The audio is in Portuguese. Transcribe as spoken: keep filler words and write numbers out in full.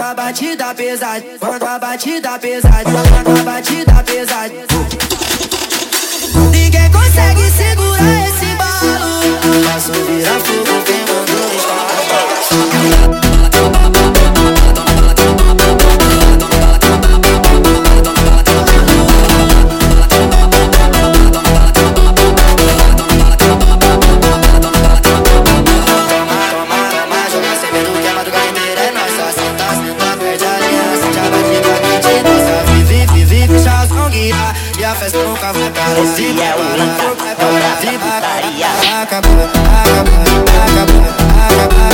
a batida pesada, quando a batida pesada, quando a batida pesada. Ninguém consegue segurar esse embalo. Faço virar fogo queimando o estado. E a festa nunca vai parar. Esse é o hino, hora da putaria. Acabou, acabou, acabou, acabou, acabou.